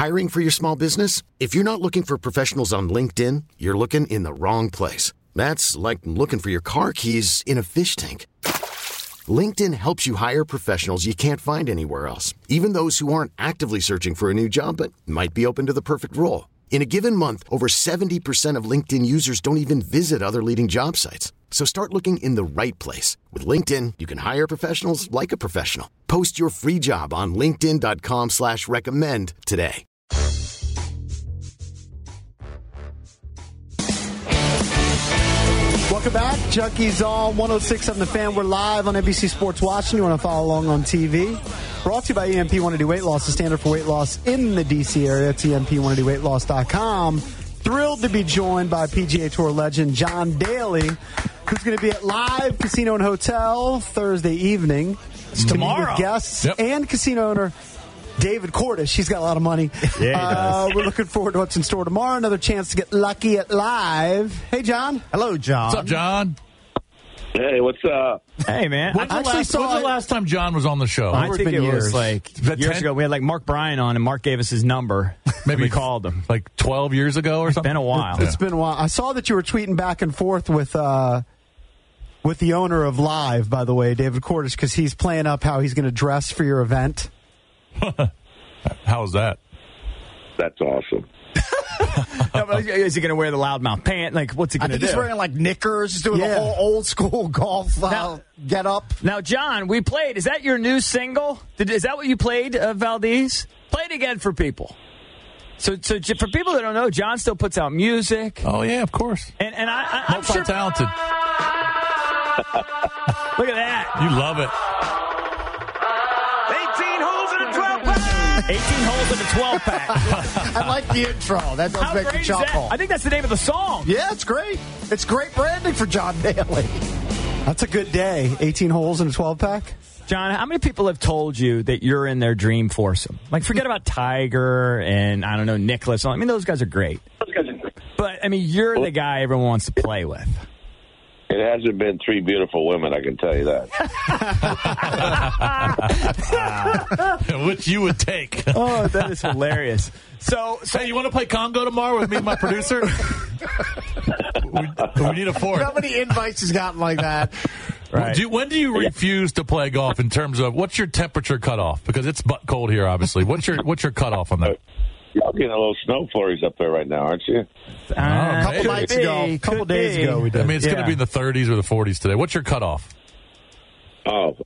Hiring for your small business? If you're not looking for professionals on LinkedIn, you're looking in the wrong place. That's like looking for your car keys in a fish tank. LinkedIn helps you hire professionals you can't find anywhere else, even those who aren't actively searching for a new job but might be open to the perfect role. In a given month, over 70% of LinkedIn users don't even visit other leading job sites. So start looking in the right place. With LinkedIn, you can hire professionals like a professional. Post your free job on linkedin.com/recommend today. Welcome back. Junkies on 106.7 The Fan. We're live on NBC Sports Washington. You want to follow along on TV. Brought to you by EMP Want to Do Weight Loss, the standard for weight loss in the D.C. area. It's EMPWantToDoWeightLoss.com. Thrilled to be joined by PGA Tour legend John Daly, who's going to be at Live Casino and Hotel Thursday evening. It's tomorrow. With guests and casino owner David Cordish. He's got a lot of money. Yeah, he does. We're looking forward to what's in store tomorrow. Another chance to get lucky at Live. Hey, John. Hello, John. What's up, John? Hey, what's up? Hey, man. When's the last time John was on the show? I think it years. was like years ago. We had like Mark Bryan on, and Mark gave us his number. Maybe we called him. Like 12 years ago or something? It's been a while. It's been a while. I saw that you were tweeting back and forth with the owner of Live, by the way, David Cordish, because he's playing up how he's going to dress for your event. How's that? That's awesome. No, but is he going to wear the loudmouth pant? Like, what's he going to do? He's wearing like knickers, he's doing the whole old school golf get up. Now, John, we played. Is that your new single? Is that what you played, Valdez? Play it again for people. So for people that don't know, John still puts out music. Oh, yeah, of course. And I'm sure. Multi-talented. Look at that. You love it. 18 holes in a 12-pack. 18 holes in a 12-pack. I like the intro. That does How make great me is that? chuckle. I think that's the name of the song. Yeah, it's great. It's great branding for John Daly. That's a good day. 18 holes in a 12-pack. John, how many people have told you that you're in their dream foursome? Like, forget about Tiger and, I don't know, Nicklaus. I mean, those guys are great. But, I mean, you're the guy everyone wants to play with. It hasn't been three beautiful women, I can tell you that. Which you would take. Oh, that is hilarious. So hey, you want to play Congo tomorrow with me and my producer? we need a fourth. How many invites he's gotten like that? Right. When do you refuse to play golf in terms of what's your temperature cutoff? Because it's butt cold here, obviously. What's your cutoff on that? Y'all getting a little snow flurries up there right now, aren't you? A couple days ago we did. I mean, it's going to be in the 30s or the 40s today. What's your cutoff? That's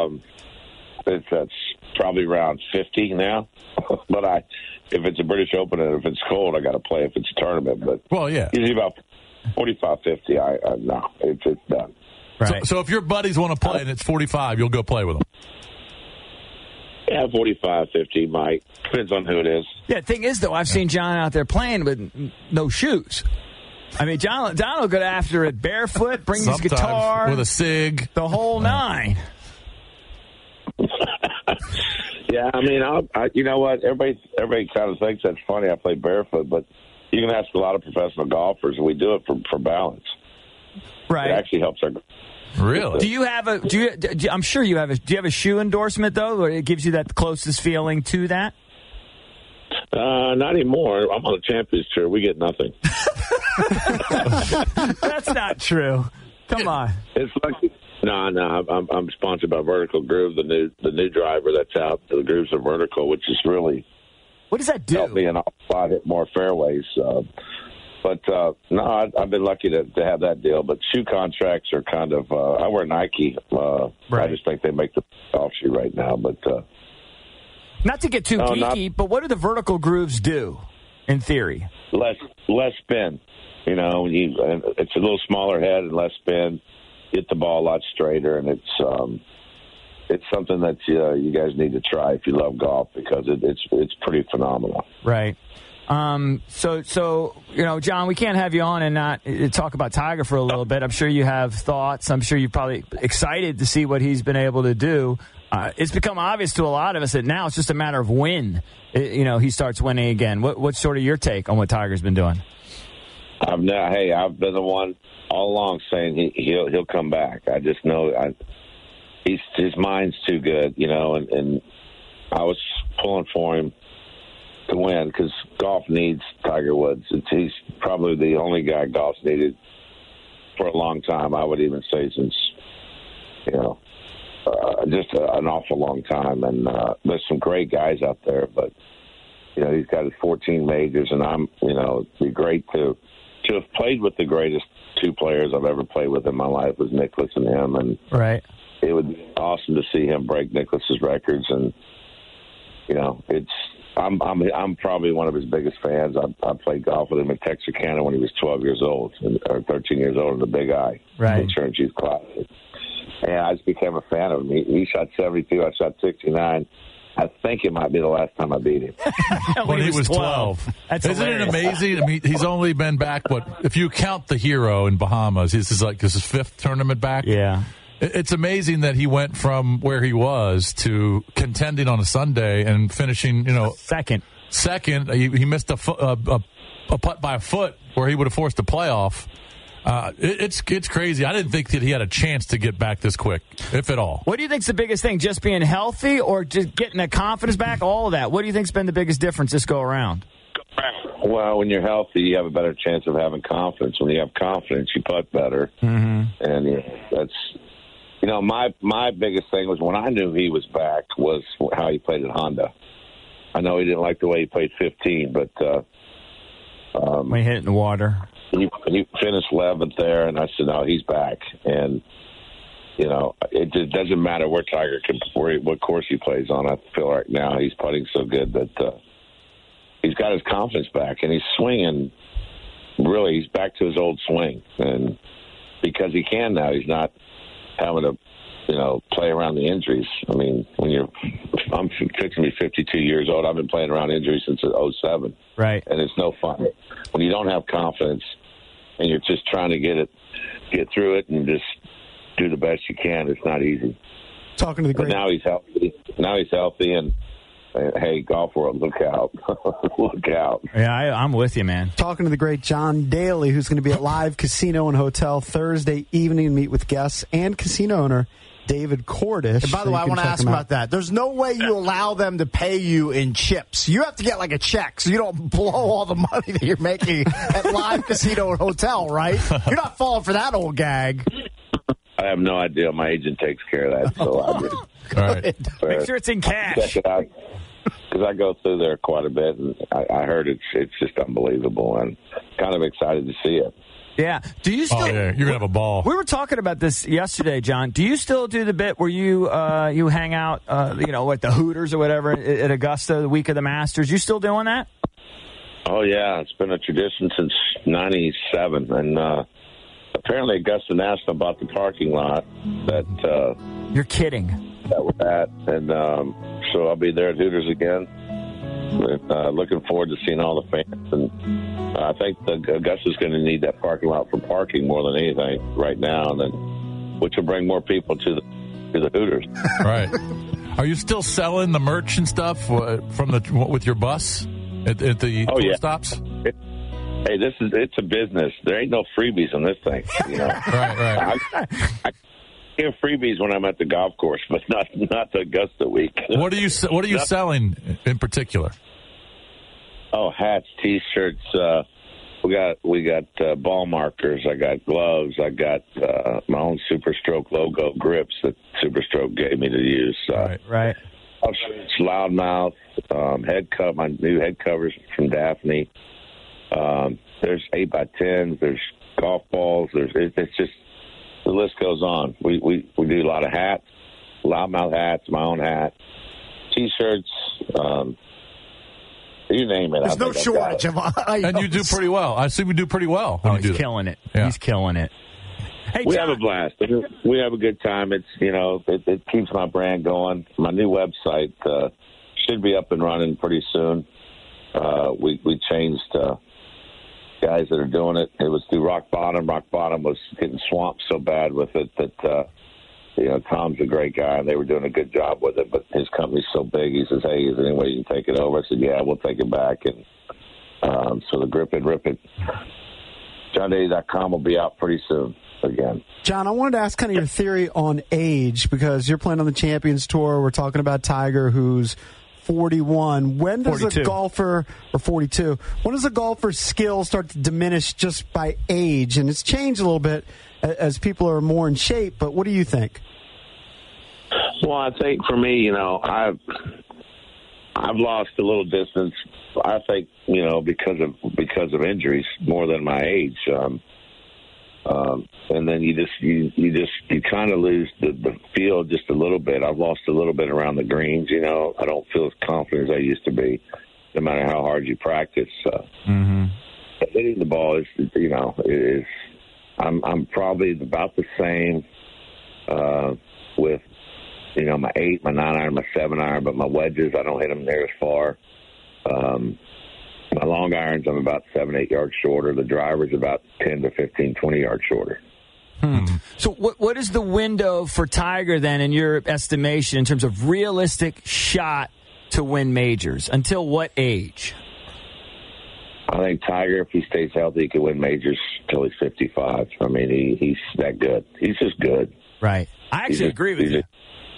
probably around 50 now. But if it's a British Open and if it's cold, I got to play if it's a tournament. But usually about 45, 50. No, it's done. Right. So if your buddies want to play and it's 45, you'll go play with them. Yeah, 45, 50 might. Depends on who it is. Yeah, the thing is, though, I've seen John out there playing with no shoes. I mean, John will go after it barefoot, bring his guitar. With a cig. The whole nine. Yeah, I mean, you know what? Everybody kind of thinks that's funny. I play barefoot, but you can ask a lot of professional golfers, and we do it for balance. Right. It actually helps our. Really? Do you have I'm sure you have do you have a shoe endorsement, though, where it gives you that closest feeling to that? Not anymore. I'm on a Champions Tour. We get nothing. That's not true. Come on. It's like no. I'm sponsored by Vertical Groove, the new driver that's out. The grooves are vertical, which is really what does that do? Help me an awful lot, hit more fairways. But no, I've been lucky to have that deal. But shoe contracts are kind of. I wear Nike. Right. I just think they make the golf shoe right now. But not to get too geeky, but what do the Vertical Grooves do, in theory? Less spin. You know, it's a little smaller head and less spin. Hit the ball a lot straighter, and it's something that you guys need to try if you love golf because it's pretty phenomenal. Right. So you know, John, we can't have you on and not talk about Tiger for a little bit. I'm sure you have thoughts. I'm sure you're probably excited to see what he's been able to do. It's become obvious to a lot of us that now it's just a matter of when, he starts winning again. What's sort of your take on what Tiger's been doing? I've been the one all along saying he'll come back. I just know his mind's too good, and I was pulling for him to win because golf needs Tiger Woods. He's probably the only guy golf's needed for a long time. I would even say since, just an awful long time. And there's some great guys out there, but, he's got his 14 majors, and it'd be great to have played with the greatest two players I've ever played with in my life was Nicklaus and him. And right. It would be awesome to see him break Nicklaus's records. And, I'm probably one of his biggest fans. I played golf with him in Texarkana when he was 12 years old, or 13 years old in the Big I. Right. Insurance Youth Classic. And I just became a fan of him. He shot 72. I shot 69. I think it might be the last time I beat him. when he was 12. Isn't it amazing? I mean, he's only been back, if you count the Hero in Bahamas, this is his fifth tournament back. Yeah. It's amazing that he went from where he was to contending on a Sunday and finishing, second. He missed a putt by a foot where he would have forced a playoff. It's crazy. I didn't think that he had a chance to get back this quick, if at all. What do you think's the biggest thing? Just being healthy or just getting the confidence back? All of that. What do you think's been the biggest difference this go around? Well, when you're healthy, you have a better chance of having confidence. When you have confidence, you putt better. Mm-hmm. And that's, my biggest thing was when I knew he was back was how he played at Honda. I know he didn't like the way he played 15, but when he hit it in the water. He finished 11th there, and I said, no, he's back. And, it just doesn't matter what course he plays on. I feel like now he's putting so good that he's got his confidence back, and he's swinging. Really, he's back to his old swing. And because he can now, he's not having to, play around the injuries. I mean, I'm fixing to be 52 years old. I've been playing around injuries since 2007. Right. And it's no fun. When you don't have confidence and you're just trying to get through it and just do the best you can, it's not easy. Talking to the great. But now he's healthy, and hey, golf world, look out. Look out. Yeah, I'm with you, man. Talking to the great John Daly, who's going to be at Live Casino and Hotel Thursday evening and meet with guests and casino owner David Cordish. And by the way, I want to ask about that. There's no way you allow them to pay you in chips. You have to get like a check so you don't blow all the money that you're making at Live Casino and Hotel, right? You're not falling for that old gag. I have no idea. My agent takes care of that, so I just all right. Make sure it's in cash. Check it out. Because I go through there quite a bit, and I heard it's just unbelievable, and kind of excited to see it. Yeah. Do you still? Oh, yeah. You're gonna have a ball. We were talking about this yesterday, John. Do you still do the bit where you hang out, at the Hooters or whatever at Augusta the week of the Masters? You still doing that? Oh yeah, it's been a tradition since '97, and apparently Augusta National bought the parking lot that. You're kidding. That we're at, and so I'll be there at Hooters again. Looking forward to seeing all the fans, and I think Augusta's going to need that parking lot for parking more than anything right now, and then which will bring more people to the Hooters. Right. Are you still selling the merch and stuff with your bus at the tour stops? Hey, it's a business. There ain't no freebies on this thing. Right. I give freebies when I'm at the golf course, but not the Augusta week. What are you selling in particular? Oh, hats, T-shirts. We got ball markers. I got gloves. I got my own Super Stroke logo grips that Super Stroke gave me to use. Right. Loudmouth, head cover. My new head covers from Daphne. There's 8x10s. There's golf balls. It's just. The list goes on. We do a lot of hats, loudmouth hats, my own hat, T-shirts, you name it. There's no shortage of items. And you do pretty well. I assume you do pretty well. He's killing it. Yeah. He's killing it. Hey, we have a blast. We have a good time. It's it keeps my brand going. My new website should be up and running pretty soon. We changed. Guys that are doing it. It was through Rock Bottom. Rock Bottom was getting swamped so bad with it that, Tom's a great guy, and they were doing a good job with it, but his company's so big, he says, hey, is there any way you can take it over? I said, yeah, we'll take it back. And so the Grip It, Rip It, JohnDaly.com will be out pretty soon again. John, I wanted to ask kind of your theory on age, because you're playing on the Champions Tour. We're talking about Tiger, who's 41. When does 42. a golfer, or 42, when does a golfer's skill start to diminish just by age? And it's changed a little bit as people are more in shape, but what do you think? Well, I think for me, I've lost a little distance. I think, because of injuries more than my age. And then you kind of lose the feel just a little bit. I've lost a little bit around the greens. I don't feel as confident as I used to be, no matter how hard you practice. Hitting the ball is I'm probably about the same with my 8, my 9 iron, my 7 iron, but my wedges I don't hit them near as far. My long irons, I'm about 7-8 yards shorter. The driver's about 10 to 15, 20 yards shorter. So what is the window for Tiger then, in your estimation, in terms of realistic shot to win majors? Until what age? I think Tiger, if he stays healthy, he could win majors till he's 55. I mean, he's that good. He's just good. Right. I actually agree with you.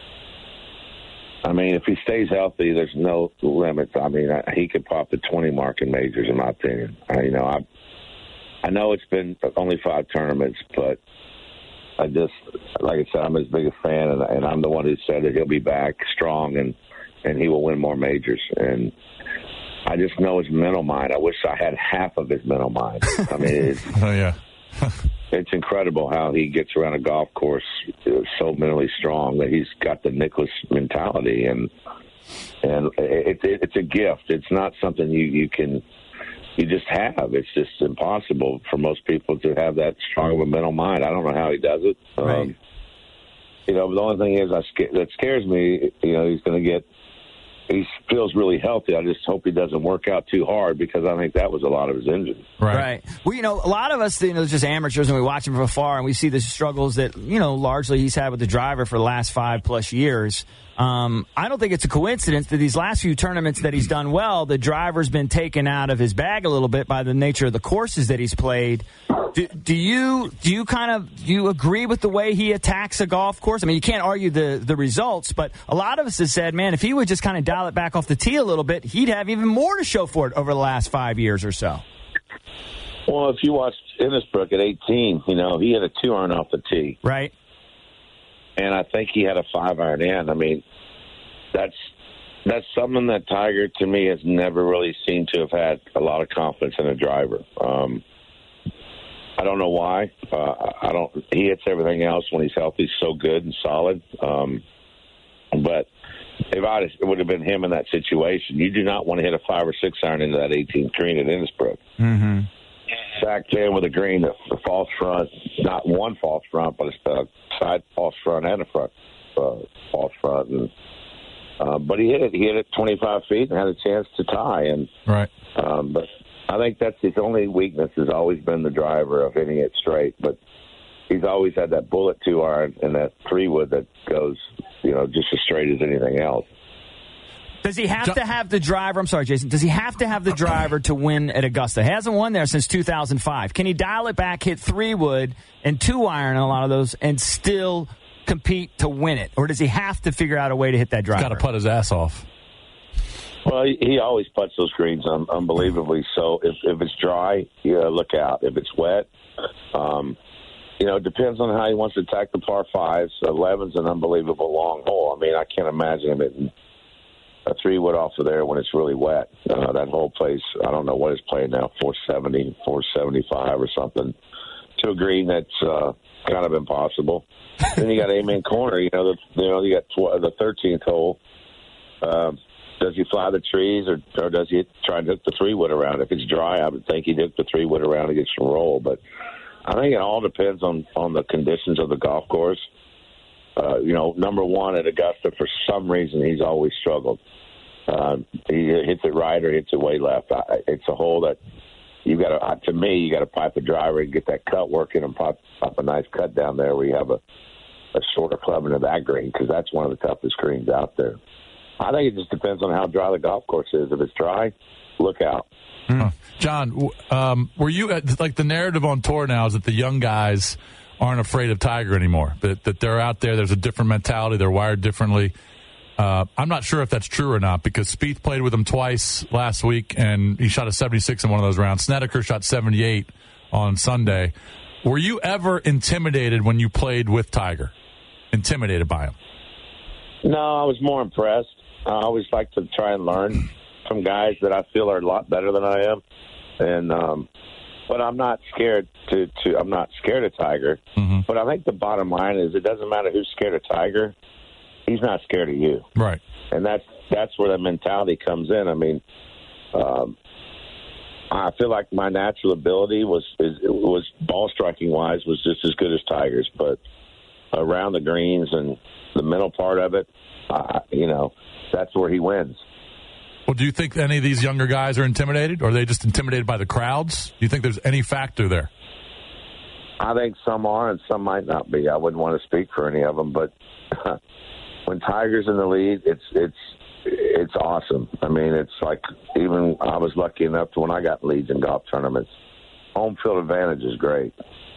I mean, if he stays healthy, there's no limits. I mean, he could pop the 20 mark in majors, in my opinion. I know it's been only 5 tournaments, but I just, like I said, I'm his biggest fan, and I'm the one who said that he'll be back strong and he will win more majors. And I just know his mental mind. I wish I had half of his mental mind. I mean, it's incredible how he gets around a golf course so mentally strong that he's got the Nicklaus mentality, and it's a gift. It's not something you just have. It's just impossible for most people to have that strong of a mental mind. I don't know how he does it. Right. But the only thing is that scares me. He's going to get. He feels really healthy. I just hope he doesn't work out too hard, because I think that was a lot of his injury. Right. Well, a lot of us, just amateurs, and we watch him from afar, and we see the struggles that, largely he's had with the driver for the last 5+ years. I don't think it's a coincidence that these last few tournaments that he's done well, the driver's been taken out of his bag a little bit by the nature of the courses that he's played. Do you agree with the way he attacks a golf course? I mean, you can't argue the results, but a lot of us have said, man, if he would just kind of dial it back off the tee a little bit, he'd have even more to show for it over the last 5 years or so. Well, if you watched Innisbrook at 18, he had a 2 iron off the tee. Right. And I think he had a 5 iron in. I mean, that's something that Tiger, to me, has never really seemed to have had a lot of confidence in a driver. I don't know why. He hits everything else when he's healthy so good and solid. But if it would have been him in that situation, you do not want to hit a 5 or 6 iron into that 18th green at Innisbrook. Mm-hmm. Back then with a green, the false front, not one false front, but a side false front and a front false front. And, but he hit it. He hit it 25 feet and had a chance to tie. And right. But I think that's his only weakness, has always been the driver of hitting it straight. But he's always had that bullet 2 iron and that 3-wood that goes, just as straight as anything else. Does he have to have the driver? I'm sorry, Jason. Does he have to have the driver to win at Augusta? He hasn't won there since 2005. Can he dial it back, hit 3-wood and 2 iron in a lot of those, and still compete to win it? Or does he have to figure out a way to hit that driver? He's got to putt his ass off. Well, he always putts those greens unbelievably. So if it's dry, look out. If it's wet, it depends on how he wants to attack the par 5s. 11's an unbelievable long hole. I mean, I can't imagine him hitting a 3-wood off of there when it's really wet. That whole place, I don't know what it's playing now, 470, 475 or something, to a green that's kind of impossible. Then you got Amen Corner. You got the 13th hole. Does he fly the trees or does he try and hook the 3-wood around? If it's dry, I would think he'd hook the 3-wood around and get some roll. But I think it all depends on the conditions of the golf course. Number one at Augusta, for some reason, he's always struggled. He hits it right or hits it way left. It's a hole that you got to pipe a driver and get that cut working and pop a nice cut down there where you have a shorter club into that green, because that's one of the toughest greens out there. I think it just depends on how dry the golf course is. If it's dry, look out. John, were you like the narrative on tour now is that the young guys aren't afraid of Tiger anymore, that they're out there, there's a different mentality, they're wired differently. I'm not sure if that's true or not because Spieth played with him twice last week, and he shot a 76 in one of those rounds. Snedeker shot 78 on Sunday. Were you ever intimidated when you played with Tiger? Intimidated by him? No, I was more impressed. I always like to try and learn from guys that I feel are a lot better than I am, and but I'm not scared I'm not scared of Tiger. Mm-hmm. But I think the bottom line is it doesn't matter who's scared of Tiger. He's not scared of you. Right. And that's where the mentality comes in. I mean, I feel like my natural ability was ball striking wise was just as good as Tiger's, but around the greens and the mental part of it, that's where he wins. Well, do you think any of these younger guys are intimidated, or are they just intimidated by the crowds? Do you think there's any factor there? I think some are and some might not be. I wouldn't want to speak for any of them, but when Tiger's in the lead, it's awesome. I mean, it's like even I was lucky enough to when I got leads in golf tournaments, home field advantage is great.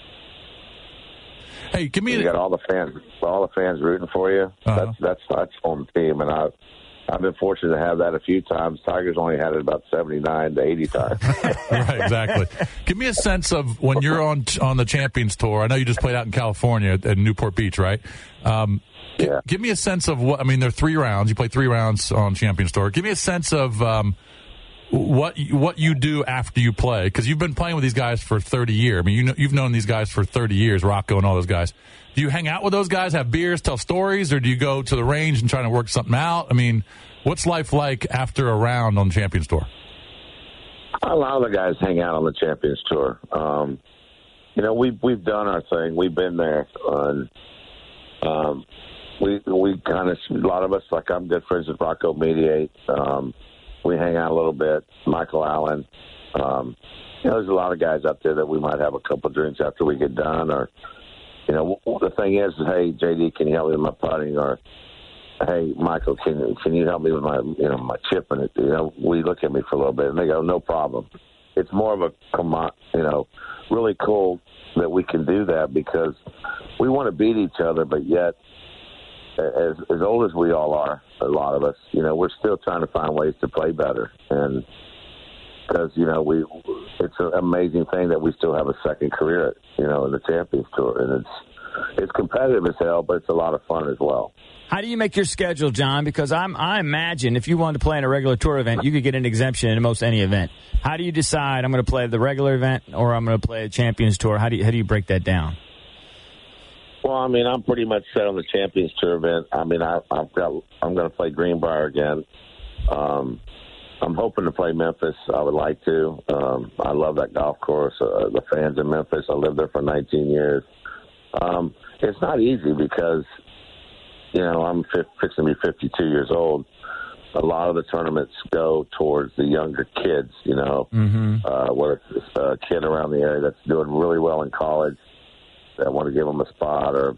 Hey, give me. You got all the fans rooting for you. Uh-huh. That's home team, and I've been fortunate to have that a few times. Tiger's only had it about 79 to 80 times. Right, exactly. Give me a sense of when you're on the Champions Tour. I know you just played out in California at Newport Beach, right? Yeah. Give me a sense of what. I mean, there are 3 rounds. You play 3 rounds on Champions Tour. Give me a sense of what you do after you play, because you've been playing with these guys for 30 years. I mean, you've known these guys for 30 years, Rocco and all those guys. Do you hang out with those guys, have beers, tell stories, or do you go to the range and try to work something out? I mean, what's life like after a round on the Champions Tour? A lot of the guys hang out on the Champions Tour. We've done our thing. We've been there. We kind of, a lot of us, like I'm good friends with Rocco Mediate. We hang out a little bit. Michael Allen. There's a lot of guys out there that we might have a couple of drinks after we get done. Or, the thing is, hey, JD, can you help me with my putting? Or, hey, Michael, can you help me with my my chip? And we look at me for a little bit, and they go, no problem. It's more of a really cool that we can do that because we want to beat each other, but yet, as old as we all are, a lot of us, we're still trying to find ways to play better. And because, it's an amazing thing that we still have a second career, in the Champions Tour. And it's competitive as hell, but it's a lot of fun as well. How do you make your schedule, John? Because I imagine if you wanted to play in a regular tour event, you could get an exemption in most any event. How do you decide I'm going to play the regular event or I'm going to play a Champions Tour? How do you break that down? Well, I mean, I'm pretty much set on the Champions Tour event. I mean, I'm going to play Greenbrier again. I'm hoping to play Memphis. I would like to. I love that golf course. The fans in Memphis. I lived there for 19 years. It's not easy because, I'm fixing to be 52 years old. A lot of the tournaments go towards the younger kids, whether it's a kid around the area that's doing really well in college that want to give them a spot, or if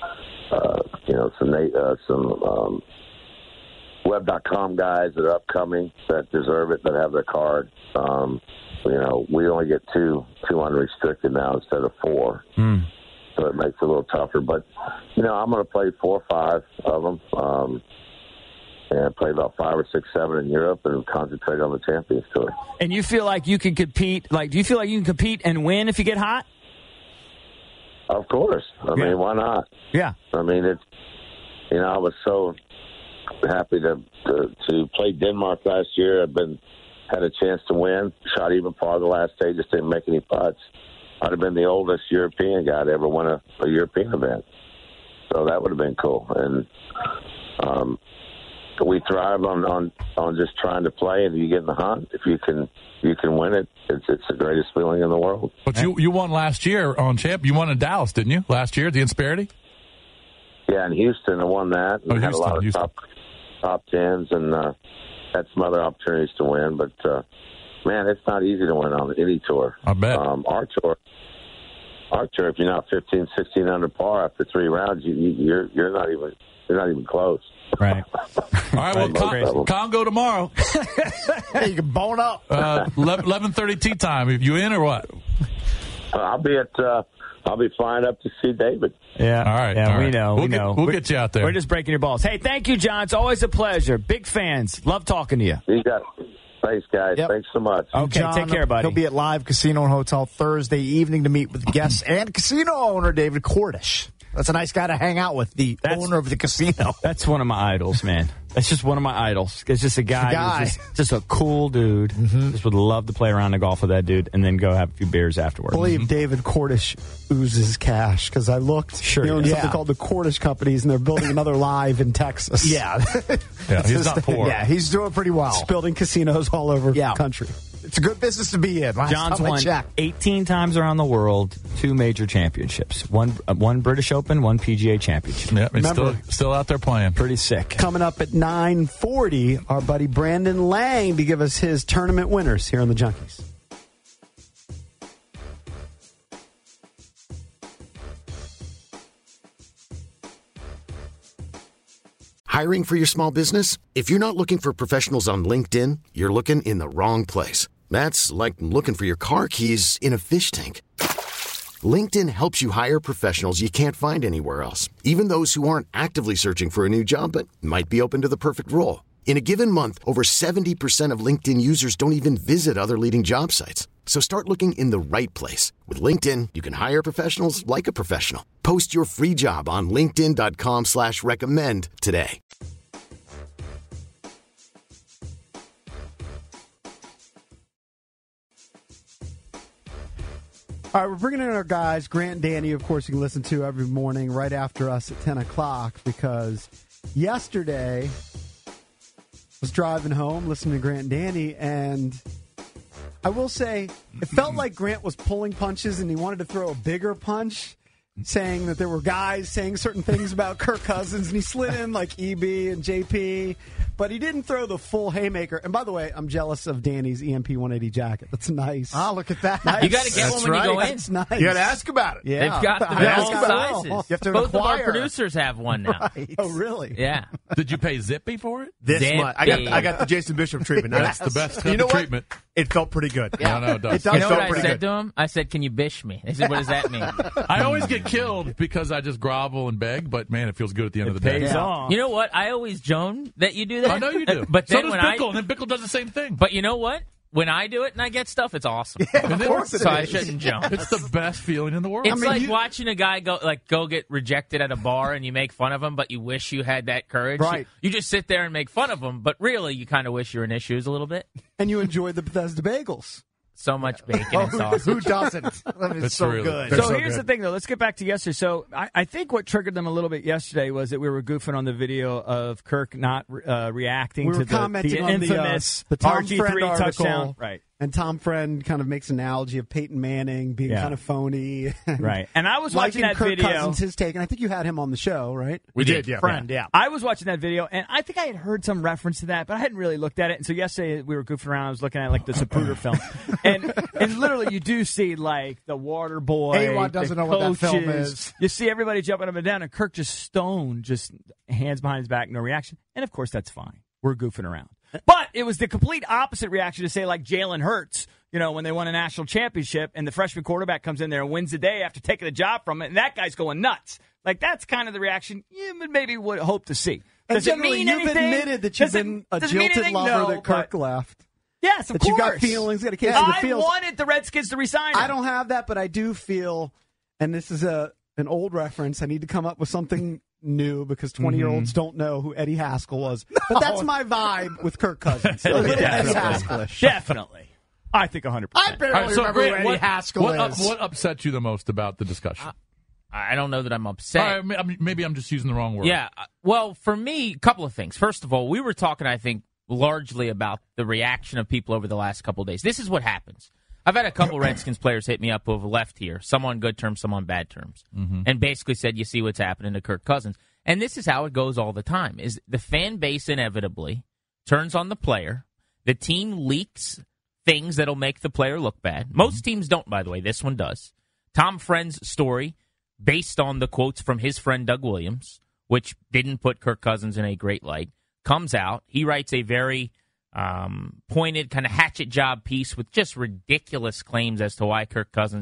it's, some web.com guys that are upcoming that deserve it, that have their card. We only get two unrestricted now instead of 4. So it makes it a little tougher. But, I'm going to play 4 or 5 of them. And play about 5 or 6, 7 in Europe and concentrate on the Champions Tour. And you feel like you can compete? Do you feel like you can compete and win if you get hot? Of course. I mean, why not? Yeah. I mean, it's, I was so happy to play Denmark last year. Had a chance to win. Shot even par the last day, just didn't make any putts. I'd have been the oldest European guy to ever win a European event. So that would have been cool. And we thrive on just trying to play, and you get in the hunt. If you can win it, it's the greatest feeling in the world. But you won last year on Champ. You won in Dallas, didn't you? Last year at the Insperity? Yeah, in Houston, I won that. Oh, had a lot of top tens, and had some other opportunities to win. But man, it's not easy to win on any tour. I bet. Our tour, if you're not 15, 16 under par after 3 rounds, you're not even close. Right. All right. Well, Congo tomorrow. Hey, you can bone up. 11:30 tee time. If you in or what? I'll be at I'll be flying up to see David. Yeah. All right. Yeah, all we right. know. We know. We'll get you out there. We're just breaking your balls. Hey, thank you, John. It's always a pleasure. Big fans. Love talking to you. You got it. Thanks, guys. Yep. Thanks so much. Okay, John, take care, buddy. He'll be at Live Casino and Hotel Thursday evening to meet with guests and casino owner David Cordish. That's a nice guy to hang out with, the owner of the casino. That's one of my idols, man. That's just one of my idols. It's just a guy. Who's just a cool dude. Just would love to play around the golf with that dude and then go have a few beers afterwards. I believe David Cordish oozes cash because I looked. Sure, he owns yeah. something called the Cordish Companies, and they're building another Live in Texas. Yeah. Yeah, he's not poor. Yeah, he's doing pretty well. Just building casinos all over the country. It's a good business to be in. Last John's time I won checked. 18 times around the world, 2 major championships. One British Open, 1 PGA Championship. Yeah, he's Remember- still out there playing. Pretty sick. Coming up at 9:40, our buddy Brandon Lang to give us his tournament winners here on the Junkies. Hiring for your small business? If you're not looking for professionals on LinkedIn, you're looking in the wrong place. That's like looking for your car keys in a fish tank. LinkedIn helps you hire professionals you can't find anywhere else, even those who aren't actively searching for a new job but might be open to the perfect role. In a given month, over 70% of LinkedIn users don't even visit other leading job sites. So start looking in the right place. With LinkedIn, you can hire professionals like a professional. Post your free job on linkedin.com/recommend today. All right, we're bringing in our guys. Grant and Danny, of course, you can listen to every morning right after us at 10 o'clock because yesterday I was driving home listening to Grant and Danny, and I will say it felt like Grant was pulling punches and he wanted to throw a bigger punch, saying that there were guys saying certain things about Kirk Cousins, and he slid in like EB and JP, but he didn't throw the full haymaker. And by the way, I'm jealous of Danny's EMP 180 jacket. That's nice. Ah, look at that. Nice. You got to get one when you go in. That's nice. You got to ask about it. Yeah. They've got them in Yeah. all Yeah. sizes. You have to Both of our inquire. producers have one now. Right. Oh, really? Yeah. Did you pay Zippy for it? This Zippy. much. I got the Jason Bishop treatment. That's the best You know what? treatment. It felt pretty good. Yeah, no, it does. It does You know felt what I pretty said good. to him? I said, "Can you bish me?" They said, "What does that mean?" I always get killed because I just grovel and beg, but man, it feels good at the end of the day. Pays off. You know what? I always joan that you do that. I know you do. But so then does when Bickle, and then Bickle does the same thing. but you know what? When I do it and I get stuff, it's awesome. Of course it So I is. shouldn't joan. It's the best feeling in the world. It's like watching a guy go get rejected at a bar and you make fun of him, but you wish you had that courage. Right. You just sit there and make fun of him, but really you kind of wish you were in his shoes a little bit. And you enjoyed the Bethesda bagels. So much bacon and sausage. Who doesn't? That is It's so really- good. They're So, so here's good. the thing, though. Let's get back to yesterday. So I think what triggered them a little bit yesterday was that we were goofing on the video of Kirk not reacting We to were the commenting on infamous the Tom Friend RG3 article. touchdown. Right. And Tom Friend kind of makes an analogy of Peyton Manning being Yeah. kind of phony. Right. And I was watching Liking that Kirk video. Cousins, his take, and I think you had him on the show, right? We did, yeah. Friend, yeah. I was watching that video, and I think I had heard some reference to that, but I hadn't really looked at it. And so yesterday we were goofing around. I was looking at like the Zapruder film, and literally you do see like the water boy. A-Rod doesn't the know what that film coaches. is. You see everybody jumping up and down, and Kirk just stone, just hands behind his back, no reaction. And of course that's fine. We're goofing around. But it was the complete opposite reaction to say like Jalen Hurts, you know, when they won a national championship and the freshman quarterback comes in there and wins the day after taking the job from it, and that guy's going nuts. Like that's kind of the reaction you maybe would hope to see. And Does it generally, mean you've anything? admitted that you've Does it- been a does it mean jilted anything? lover No, that Kirk but- left. Yes, of That you course. got feelings, got a case of the I feels. wanted the Redskins to resign him. I don't have that, but I do feel, and this is an old reference. I need to come up with something new because 20-year-olds don't know who Eddie Haskell was. But that's my vibe with Kirk Cousins. A little Eddie Haskell-ish. Definitely. I think 100%. I barely All right, so remember Grant, who Eddie what, Haskell what, is. what upset you the most about the discussion? I don't know that I'm upset. All right, maybe I'm just using the wrong word. Yeah. Well, for me, a couple of things. First of all, we were talking, I think, largely about the reaction of people over the last couple of days. This is what happens. I've had a couple Redskins players hit me up who have left here, some on good terms, some on bad terms, and basically said, you see what's happening to Kirk Cousins. And this is how it goes all the time, is the fan base inevitably turns on the player. The team leaks things that'll make the player look bad. Most teams don't, by the way. This one does. Tom Friend's story, based on the quotes from his friend Doug Williams, which didn't put Kirk Cousins in a great light, comes out. He writes a very pointed kind of hatchet job piece with just ridiculous claims as to why Kirk Cousins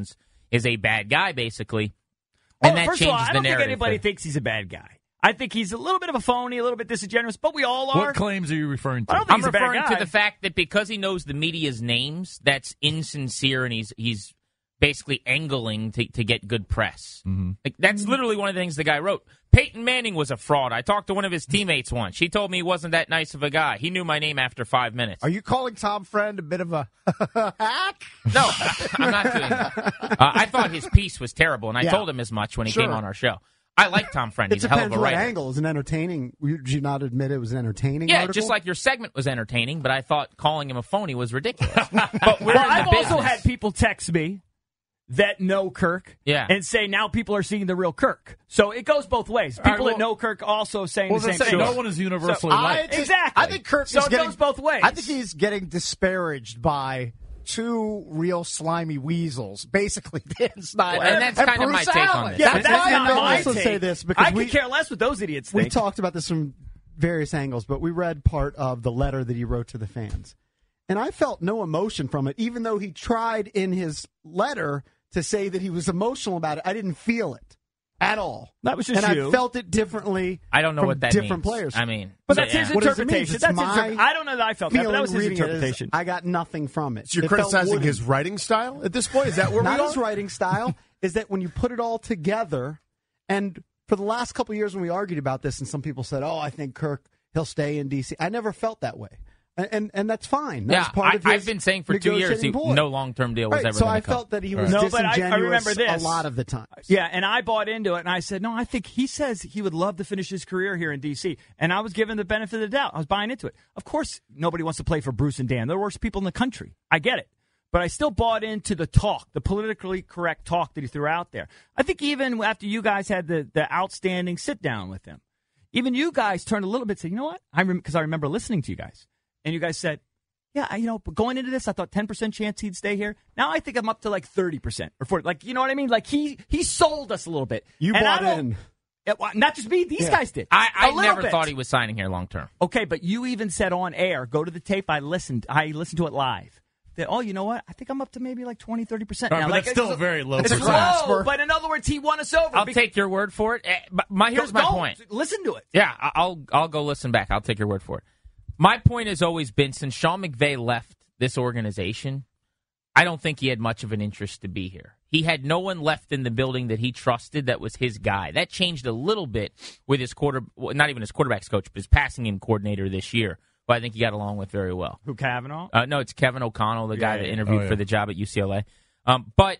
is a bad guy, basically. And that first changes of all, I the don't narrative. think anybody thinks he's a bad guy. I think he's a little bit of a phony, a little bit disingenuous, but we all are. What claims are you referring to? I don't think I'm he's a bad referring guy. to the fact that because he knows the media's names, that's insincere, and he's basically angling to get good press. Mm-hmm. Like, that's literally one of the things the guy wrote. Peyton Manning was a fraud. I talked to one of his teammates once. She told me he wasn't that nice of a guy. He knew my name after 5 minutes. Are you calling Tom Friend a bit of a hack? No, I'm not doing that. I thought his piece was terrible, and I Yeah. told him as much when he Sure. came on our show. I like Tom Friend. It He's a hell of depends a what writer. angle. Is an entertaining? Would you not admit it was an entertaining Yeah, article? just like your segment was entertaining, but I thought calling him a phony was ridiculous. But we're Well, in the I've business. also had people text me that know Kirk and say now people are seeing the real Kirk. So it goes both ways. People that know Kirk also saying the same thing. No one is universally liked. Exactly. I think Kirk so is it getting, goes both ways. I think he's getting disparaged by two real slimy weasels, basically Dan Snyder Well, and that's kind of Bruce my take on Allen. this. Yeah, That's but that's why not I'm my also take. say this because I we- could care less what those idiots We think. talked about this from various angles, but we read part of the letter that he wrote to the fans. And I felt no emotion from it, even though he tried in his letter to say that he was emotional about it. I didn't feel it at all. That was just and you. I felt it differently. I don't know from what that different means. players. I mean, But that's his What does it mean? interpretation. It's That's my I don't know that I felt that, but that was his reading it is, interpretation. I got nothing from it. So you're It felt criticizing wooden. his writing style at this point? Is that where Not we his are? writing style, is that when you put it all together, and for the last couple of years when we argued about this, and some people said, "Oh, I think Kirk he'll stay in D.C." I never felt that way, and that's fine. That's yeah, part of his I've been saying for 2 years negotiating ploy. no long-term deal was Right, ever so going I to come. felt that he was No, but disingenuous I remember this a lot of the times. Yeah, and I bought into it, and I said, no, I think he says he would love to finish his career here in D.C., and I was given the benefit of the doubt. I was buying into it. Of course, nobody wants to play for Bruce and Dan. They're the worst people in the country. I get it. But I still bought into the talk, the politically correct talk that he threw out there. I think even after you guys had the outstanding sit-down with him, even you guys turned a little bit and said, you know what? Because I remember listening to you guys, and you guys said, yeah, but going into this, I thought 10% chance he'd stay here. Now I think I'm up to like 30% or 40%. Like, you know what I mean? Like he sold us a little bit. You And bought I don't- in. Not just me. These guys did. I A little never bit. thought he was signing here long-term. Okay, but you even said on air, go to the tape. I listened to it live. That, you know what? I think I'm up to maybe like 20, 30%. All right, now. but Like, that's still very low It's percentage. low, but in other words, he won us over. I'll take your word for it. Here's my point. Listen to it. Yeah, I'll go listen back. I'll take your word for it. My point has always been, since Sean McVay left this organization, I don't think he had much of an interest to be here. He had no one left in the building that he trusted that was his guy. That changed a little bit with his not even his quarterback's coach, but his passing game coordinator this year, who I think he got along with very well. Who, Kavanaugh? No, it's Kevin O'Connell, the guy that interviewed Oh, yeah. for the job at UCLA. But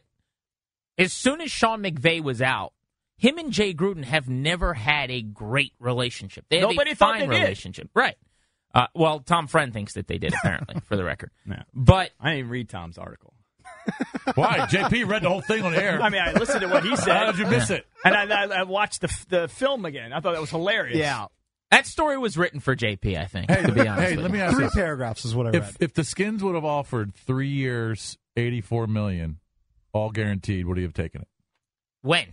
as soon as Sean McVay was out, him and Jay Gruden have never had a great relationship. They have Nobody a thought fine they did. relationship. Right. Well, Tom Friend thinks that they did, apparently, for the record. Yeah. But I didn't even read Tom's article. Why? JP read the whole thing on air. I mean, I listened to what he said. How did you miss it? And I watched the film again. I thought that was hilarious. Yeah. that story was written for JP, I think, to be honest with let me you. ask you 3 this. paragraphs is what I read. If the Skins would have offered 3 years, $84 million, all guaranteed, would he have taken it? When?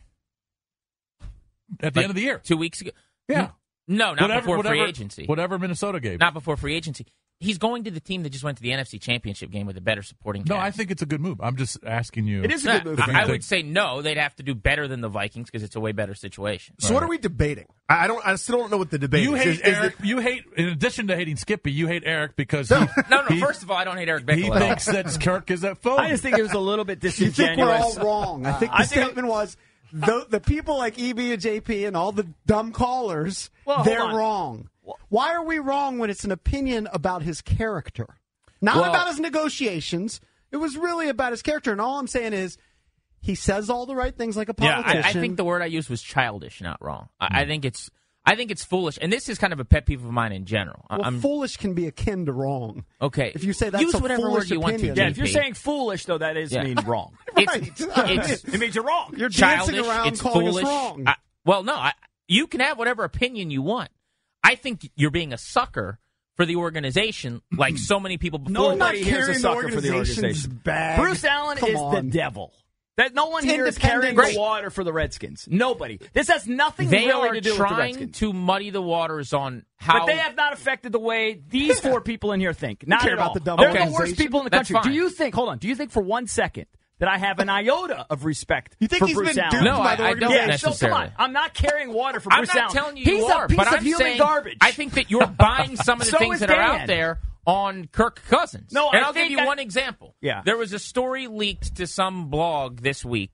At the end of the year. 2 weeks ago? Yeah. No, not before free agency. Whatever Minnesota gave. Not before free agency. He's going to the team that just went to the NFC Championship game with a better supporting No, cast. I think it's a good move. I'm just asking you. It is a good move. I would say no. They'd have to do better than the Vikings because it's a way better situation. So what are we debating? I still don't know what the debate You is. hate Eric. You hate, in addition to hating Skippy, you hate Eric because No, he, first of all, I don't hate Eric he Bickle at all. thinks that Kirk is that phone. I just think it was a little bit You think we're disingenuous. all wrong. I think the statement was the people like EB and JP and all the dumb callers, Well, hold they're on. wrong. Why are we wrong when it's an opinion about his character? Not about his negotiations. It was really about his character. And all I'm saying is he says all the right things like a Yeah, politician. I think the word I used was childish, not wrong. I think it's foolish, and this is kind of a pet peeve of mine in general. Well, foolish can be akin to wrong. Okay, If you say that's use a whatever foolish word you want to. opinion. Yeah, if you're JP. saying foolish, though, that Yeah. means wrong. it It means you're wrong. You're childish, dancing around it's calling foolish. us wrong. You can have whatever opinion you want. I think you're being a sucker for the organization, like so many people before. Nobody not here's a carrying sucker for the organization's organization. bag. Bruce Allen Come is the on. devil. That no one It's here is independent. carrying the water for the Redskins. Nobody. This has nothing They really are to do with the trying Redskins. to muddy the waters on how. But they have not affected the way these 4 people in here think. Not care at about all. the dumb They're the organization. worst people in the That's country. fine. Do you think? Hold on. Do you think for 1 second that I have an iota of respect You think for he's Bruce been Allen. duped No, by the I don't organization? So come necessarily. on, I'm not carrying water for I'm Bruce not Allen. telling you He's you a are, piece but of I'm human saying garbage. I think that you're buying some of the So things is that are Dan. out there on Kirk Cousins. No, and I I'll give think you that- one example. Yeah. There was a story leaked to some blog this week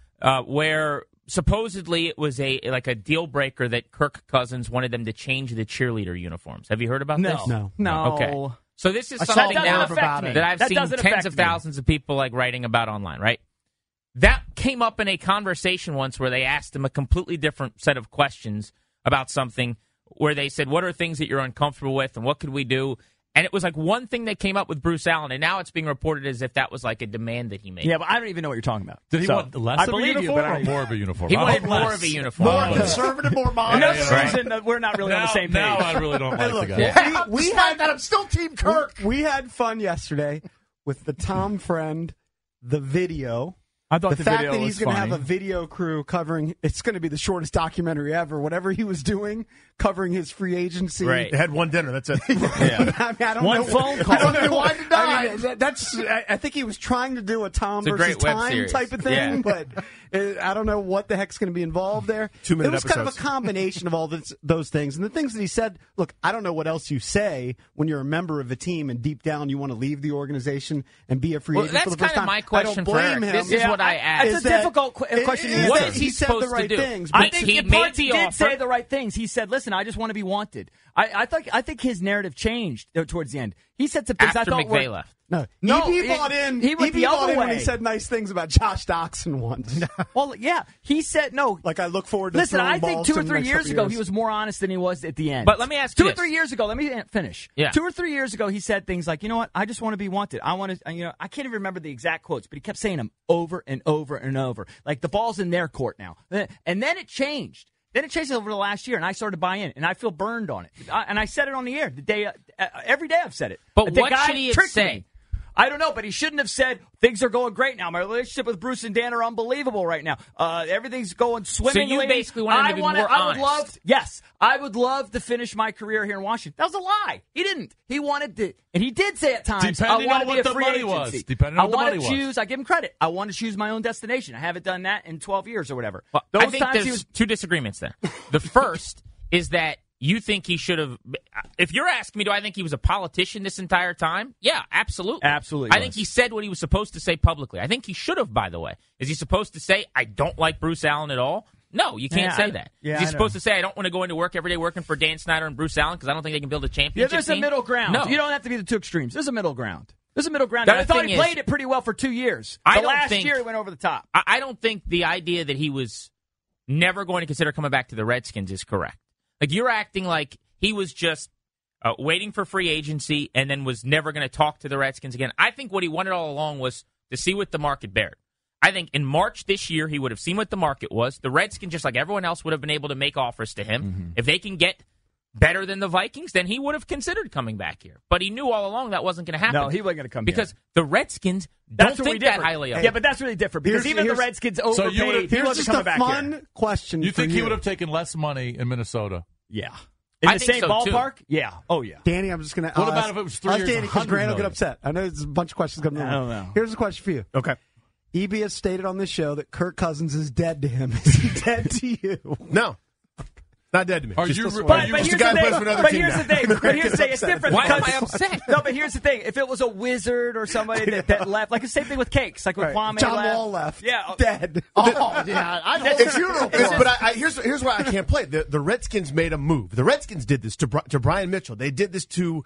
where supposedly it was a deal breaker that Kirk Cousins wanted them to change the cheerleader uniforms. Have you heard about this? No. Okay. So this is I saw something that now doesn't affect me. that I've That seen doesn't tens affect of me. thousands of people writing about online, right? That came up in a conversation once where they asked him a completely different set of questions about something where they said, what are things that you're uncomfortable with and what could we do? And it was one thing that came up with Bruce Allen, and now it's being reported as if that was a demand that he made. Yeah, but I don't even know what you're talking about. Did he So, want less I of a believe you, uniform but or I, more of a uniform? He I wanted want more less. of a uniform. More conservative, more modern. Another Right. reason that we're not really on the same page. Now I really don't like look, the guy. We had that. I'm still Team Kirk. We had fun yesterday with the Tom Friend, the video. I thought The the fact video that was he's going to funny. have a video crew covering, it's going to be the shortest documentary ever. Whatever he was doing, covering his free agency. Right. They had one dinner. That's it. I mean, I don't One know. phone call. I don't know why to die. I mean, I think he was trying to do a Tom It's a versus great web Time series. type of thing, Yeah. but I don't know what the heck's going to be involved there. 2-minute It was kind of a episodes. combination of all those things. And the things that he said, look, I don't know what else you say when you're a member of a team and deep down you want to leave the organization and be a free Well, agent for that's the first kind of time. my question I don't for blame Eric. him. This is what I asked. It's a difficult question to answer. What What is he he said the supposed to right do? things. I but think he in part made the he did offer. say the right things. He said, "Listen, I just want to be wanted." I think his narrative changed towards the end. He said some things After I thought McVay were, left. No, No, bought in. he went the bought other in when way. he said nice things about Josh Doxson once. Well, yeah, he said no. Like, I look forward to Listen, throwing I think balls 2 to or him 3 next years couple ago years. he was more honest than he was at the end. But let me ask you 2 or this. 3 years ago. Let me finish. Yeah. 2 or 3 years ago, he said things like, "You know what? I just want to be wanted. I want to. I can't even remember the exact quotes, but he kept saying them over and over and over. Like the ball's in their court now. And then it changed. Then it changed over the last year, and I started to buy in, and I feel burned on it. And I said it on the air the day, every day I've said it. But The what guy should he have tricked said? me. I don't know, but he shouldn't have said things are going great now. My relationship with Bruce and Dan are unbelievable right now. Everything's going swimmingly. So you basically want him to be more honest. I would love to finish my career here in Washington. That was a lie. He didn't. He wanted to, and he did say at times, Depending I want on to be what a the free money agency. was. Depending on what the want money to was. choose. I give him credit. I want to choose my own destination. I haven't done that in 12 years or whatever. Well, Those I think times there's he was. two disagreements there. The first is that you think he should have. If you're asking me, do I think he was a politician this entire time? Yeah, absolutely. Absolutely I was. think he said what he was supposed to say publicly. I think he should have, by the way. Is he supposed to say, I don't like Bruce Allen at all? No, you can't Yeah, say that. yeah, Is he I supposed know. to say, I don't want to go into work every day working for Dan Snyder and Bruce Allen because I don't think they can build a Yeah, championship there's team? a middle ground. No. You don't have to be the two extremes. There's a middle ground. There's a middle ground. The And I other thought thing he is- played it pretty well for 2 years. I The don't last think- year he went over the top. I don't think the idea that he was never going to consider coming back to the Redskins is correct. Like, you're acting like he was just waiting for free agency and then was never going to talk to the Redskins again. I think what he wanted all along was to see what the market bared. I think in March this year, he would have seen what the market was. The Redskins, just like everyone else, would have been able to make offers to him. Mm-hmm. If they can get better than the Vikings, then he would have considered coming back here. But he knew all along that wasn't going to happen. No, he wasn't going to come because here. the Redskins That's don't really think that different. highly of him. Yeah, but that's really different because Here's- even the here's- Redskins So you overpaid. would've- He Here's wasn't just coming a back fun here. question. You for think he would have taken less money in Minnesota? Yeah. In I the think same so, too. ballpark? Yeah. Oh, yeah. Danny, I'm just going to. What about if it was 3 years, Danny, because 100 Grant will get million? upset. I know there's a bunch of questions coming in. I don't know. Here's a question for you. Okay. EB has stated on this show that Kirk Cousins is dead to him. Is he dead to you? No. Not dead to me. Are Just you- still are sweating. you- But Just here's a guy the who plays thing. for another But team here's now. the thing. But here's the thing. It's different. Why am because- I upset? No, but here's the thing. If it was a wizard or somebody that left, like the same thing with Cakes, like when Right. Kwame John left. Wall left. Yeah. Dead. Oh, yeah. I don't It's funeral. but here's why I can't play. The Redskins made a move. The Redskins did this to Brian Mitchell. They did this to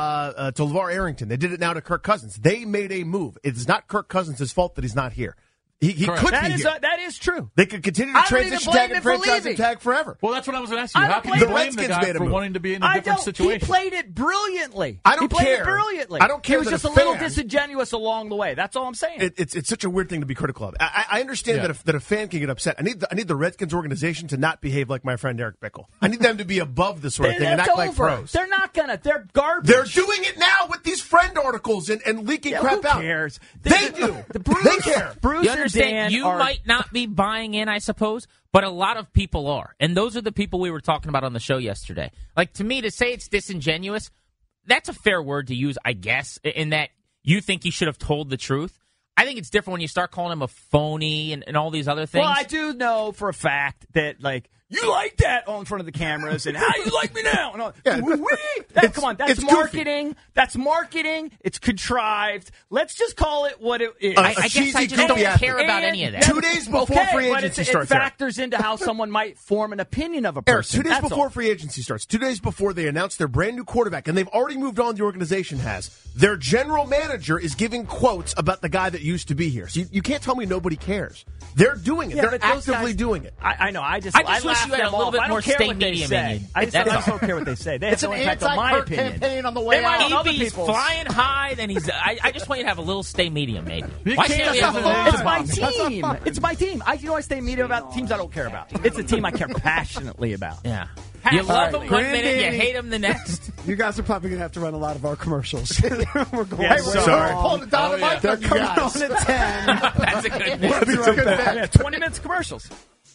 LeVar Arrington. They did it now to Kirk Cousins. They made a move. It's not Kirk Cousins' fault that he's not here. He Correct. could That be is here. that is true. They could continue I to don't even transition blame tag him and for franchise leaving. tag forever. Well, that's what I was going to ask you. I How don't can you blame blame him. the The guy Redskins for made a wanting to be in a I different don't. situation? He played it brilliantly. I don't he played care. It brilliantly. I don't care He was that just a a little fan- disingenuous along the way. That's all I'm saying. It's such a weird thing to be critical of. I understand Yeah. that a fan can get upset. I need the Redskins organization to not behave like my friend Eric Bickle. I need them to be above this sort of thing and It's act like over. pros. They're not gonna. They're garbage. They're doing it now with these friend articles and leaking Yeah, crap who out. cares? They do. Bruce, They care. Bruce You understand? and Dan You are, might not be buying in, I suppose, but a lot of people are. And those are the people we were talking about on the show yesterday. Like, to me, to say it's disingenuous, that's a fair word to use, I guess, in that you think he should have told the truth. I think think it's different when you start calling him a phony and all these other things. Well, I do know for a fact that, like, you like that in front of the cameras, and how you like me now? And all, come on, that's marketing. Goofy. That's marketing. It's contrived. Let's just call it what it is. I guess I just don't care about any of that. 2 days before free agency starts. It factors into how someone might form an opinion of a person. 2 days before free agency starts, 2 days before they announce their brand new quarterback, and they've already moved on, the organization has. Their general manager is giving quotes about the guy that used to be here. So you can't tell me nobody cares. They're doing it. They're actively doing it. I know. I just wish you had a little bit more state media minion. I don't care what they say. They have no impact on my opinion. Campaign on the way out. If he's flying high, then he's. I just want you to have a little stay medium, maybe. Why can't we have a little? It's my team. It's my team. I stay medium about teams I don't care about. It's a team I care passionately about. Yeah. You love them 1 minute, you hate them the next. You guys are probably going to have to run a lot of our commercials. We're going sorry. Pulling the dynamite. They're coming on at 10. That's a good Yeah, 20 minutes commercials.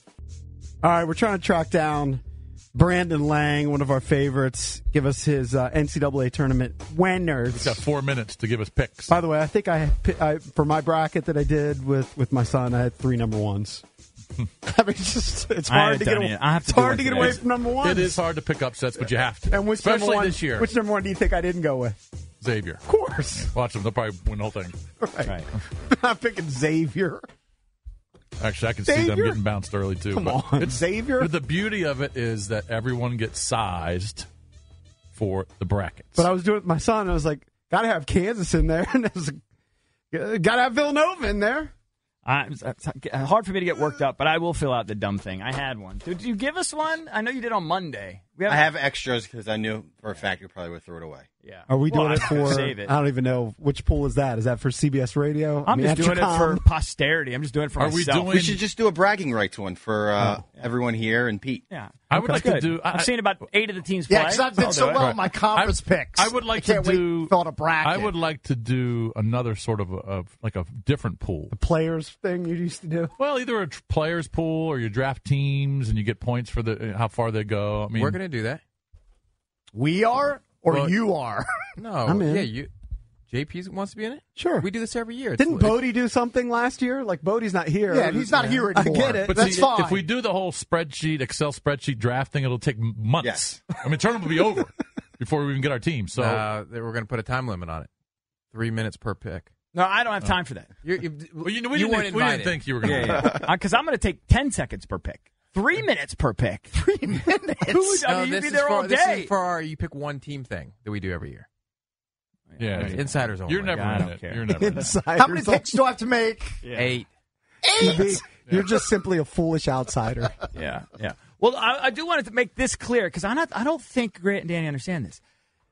All right, we're trying to track down Brandon Lang, one of our favorites. Give us his NCAA tournament winners. He's got 4 minutes to give us picks. By the way, I think I for my bracket that I did with my son, I had 3 number ones. I mean, it's hard to get away. It's hard to get away from number one. It is hard to pick upsets, but you have to. And which especially number one, this year. Which number one do you think I didn't go with? Xavier. Of course. Watch them; they'll probably win the whole thing. Right. I'm picking Xavier. Actually, I can see them getting bounced early too. Come on, Xavier. But the beauty of it is that everyone gets sized for the brackets. But I was doing it with my son. And I was like, got to have Kansas in there, and I was like, got to have Villanova in there. It's hard for me to get worked up, but I will fill out the dumb thing. I had one. Did you give us one? I know you did on Monday. I have extras because I knew for a fact you probably would throw it away. Yeah. Are we doing it for? Save it. I don't even know which pool is that. Is that for CBS Radio? I'm just doing it for posterity. I'm just doing it for myself. We should just do a bragging rights one for everyone here and Pete. Yeah. I would like to do. I've seen about 8 of the teams play. Yeah, because I did so well in my conference picks. I would like to do. Fill out a bracket. I would like to do another sort of like a different pool. The players thing you used to do. Well, either a players pool or you draft teams and you get points for how far they go. I mean, we're going to do that. We are, or you are. No, I'm in. Yeah, JP wants to be in it. Sure, we do this every year. Didn't Bodie do something last year? Like Bodie's not here. Yeah, he's not here anymore. I get it. But that's fine. If we do the whole Excel spreadsheet draft thing, it'll take months. Yes. I mean, tournament will be over before we even get our team. So we're going to put a time limit on it. 3 minutes per pick. No, I don't have time for that. we didn't think you were going to. Because I'm going to take 10 seconds per pick. 3 minutes per pick. 3 minutes. You'd be there all day. This is for our you pick one team thing that we do every year. Yeah, insiders only. You're never in it. You're never in it. How many picks do I have to make? Yeah. 8. You're just simply a foolish outsider. Yeah. Well, I do want to make this clear because I don't think Grant and Danny understand this.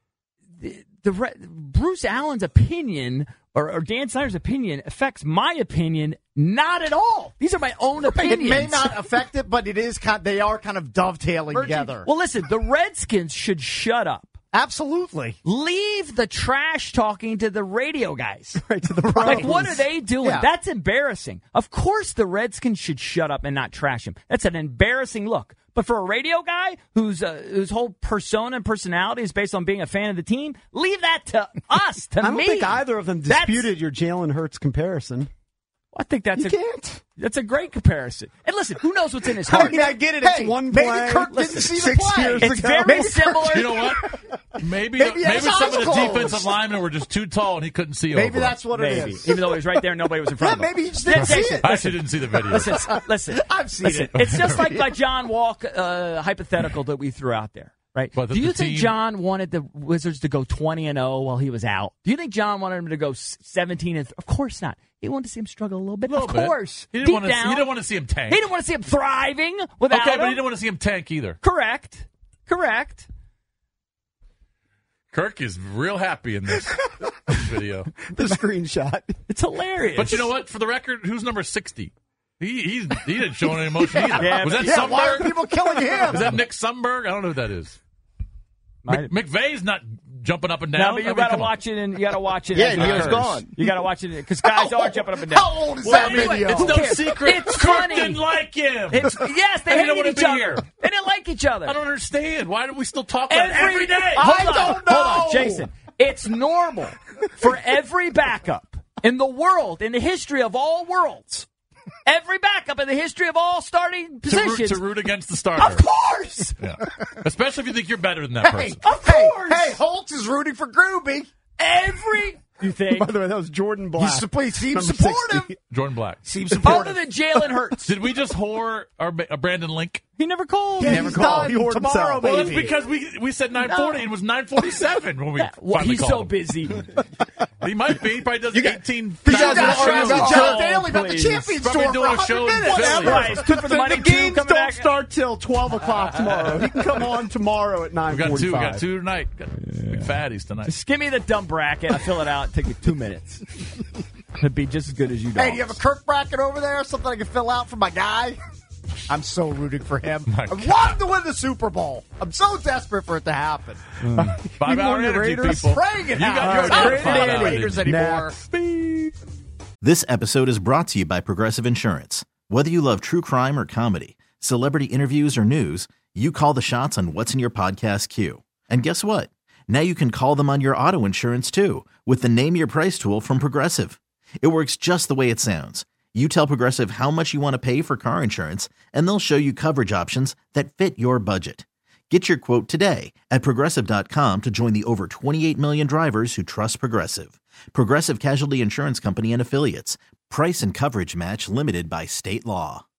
Bruce Allen's opinion or Dan Snyder's opinion affects my opinion not at all. These are my own opinions. It may not affect it, but it is. They are kind of dovetailing together. Well, listen, the Redskins should shut up. Absolutely. Leave the trash talking to the radio guys. Right, to the pros. Like, what are they doing? Yeah. That's embarrassing. Of course the Redskins should shut up and not trash him. That's an embarrassing look. But for a radio guy whose whole persona and personality is based on being a fan of the team, leave that to us, to me. I don't think either of them disputed your Jalen Hurts comparison. I think that's can't. That's a great comparison. And listen, who knows what's in his heart? I mean, I get it. It's one play. Maybe Kirk didn't see the 6 play. years It's ago. very similar. You know what? Maybe Maybe some of the closed. defensive linemen were just too tall and he couldn't see over. Maybe that's what it Maybe. is. Even though he was right there and nobody was in front of him. Maybe he just didn't see it. I actually didn't see the video. Listen. I've seen it. It's just like my John Walk hypothetical that we threw out there. Right? But Do you think John wanted the Wizards to go 20-0 while he was out? Do you think John wanted him to go 17-3? Of course not. He wanted to see him struggle a little bit. Of course. He Deep didn't down, want to see him tank. He didn't want to see him thriving without Okay, him. but he didn't want to see him tank either. Correct. Kirk is real happy in this video. The screenshot. It's hilarious. But you know what? For the record, who's number 60? He didn't show any emotion either. Yeah, was that Yeah, why are Sundberg? people killing him? Is that Nick Sundberg? I don't know who that is. McVay's not jumping up and down. No, but you got to watch it, and you got to watch it. Yeah, as it and he was occurs. gone. You got to watch it because guys are jumping up and down. How old is Well, that anyway, video? It's no secret. It's Kirk funny. didn't like him. Yes, they And he didn't hated wanna each be other. here. They didn't like each other. I don't understand. Why do we still talk about it every day? Hold on, don't know. Hold on, Jason. It's normal for every backup in the world, in the history of all worlds. Every backup in the history of all starting positions. To root against the starter. Of course! Yeah. Especially if you think you're better than that person. Of course! Hey, Holtz is rooting for Groovy. You think? By the way, that was Jordan Black. He seems Number supportive. 60. Jordan Black. Seems supportive. Other than Jalen Hurts. Did we just whore Brandon Link? He never called. Yeah, He never called. He ordered tomorrow, himself. baby. Well, that's because we said 9:40 and it was 9:47 when we finally He's called so him. busy. He might be. He probably does 18. You guys shows. are arguing about John Daly about the please. Champions Probably Tour doing for a show 100 in minutes. Philly. Right, it's good for the money, The too, games coming don't back. start till 12 o'clock tomorrow. He can come on tomorrow at 9:45. We got two tonight. Got big fatties tonight. Just give me the dumb bracket. I'll fill it out. Take me 2 minutes. It'd be just as good as you Hey, do you have a Kirk bracket over there? Something I can fill out for my guy? I'm so rooting for him. My I God. want him to win the Super Bowl. I'm so desperate for it to happen. 5-hour the energy, Raiders? people. Praying it You got happens. your I'm Raiders. not Five the hour Raiders energy. anymore. This episode is brought to you by Progressive Insurance. Whether you love true crime or comedy, celebrity interviews or news, you call the shots on what's in your podcast queue. And guess what? Now you can call them on your auto insurance too with the Name Your Price tool from Progressive. It works just the way it sounds. You tell Progressive how much you want to pay for car insurance, and they'll show you coverage options that fit your budget. Get your quote today at Progressive.com to join the over 28 million drivers who trust Progressive. Progressive Casualty Insurance Company and Affiliates. Price and coverage match limited by state law.